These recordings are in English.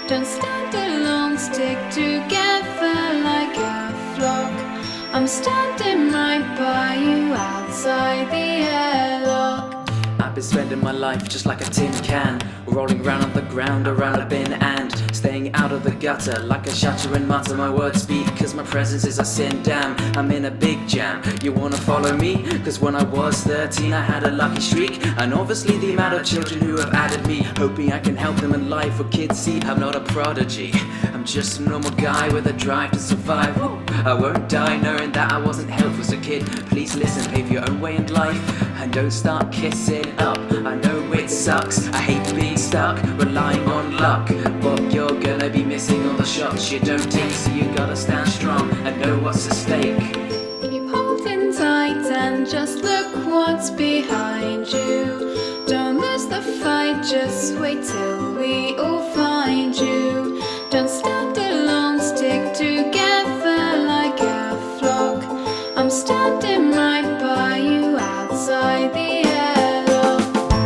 Don't stand alone, stick together like a flock. I'm standing right by you outside the airlock. I've been spending my life just like a tin can, rolling round on the ground around a bin and staying out of the gutter like a shatter and mutter. My words speak cause my presence is a sin. Damn, I'm in a big jam. You wanna follow me? Cause when I was 13 I had a lucky streak, and obviously the amount of children who have added me, hoping I can help them in life. For kids see, I'm not a prodigy, I'm just a normal guy with a drive to survive. I won't die knowing that I wasn't helpful as a kid. Please listen, pave your own way in life and don't start kissing up. I know it sucks, I hate being stuck, relying on luck, but you're gonna be missing all the shots you don't take. So you gotta stand strong and know what's at stake. Keep holding tight and just look what's behind you. Don't lose the fight, just wait till we all find you. Don't stand alone, stick together like a flock. I'm standing right by you outside the airlock.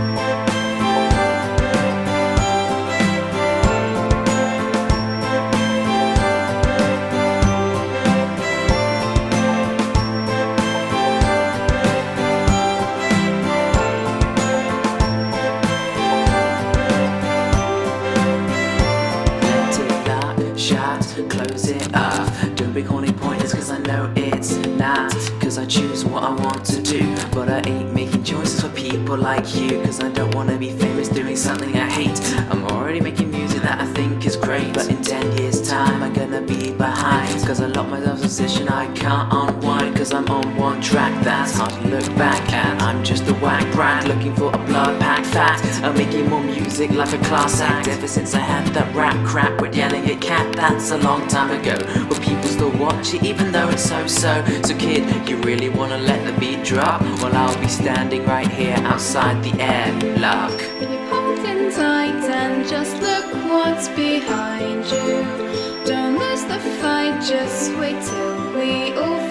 Close it up, don't be corny pointers cause I know it's not. Cause I choose what I want to do, but I ain't making choices for people like you. Cause I don't wanna be famous doing something I hate. I'm already making music that I think is great, but in 10 years time I'm gonna be behind. Cause I lock myself in a position I can't unwind. Cause I'm on one track that's hard to look back at. I'm just a whack brat looking for a blood packed fact. I'm making more music like a class act. Ever since I had that rap crap with yelling at cat, that's a long time ago. But people still watch it even though it's so-so. So kid, you really wanna let the beat drop? Well, I'll be standing right here outside the airlock. Keep holding tight and just look what's behind you. Don't lose the fight, just wait till we all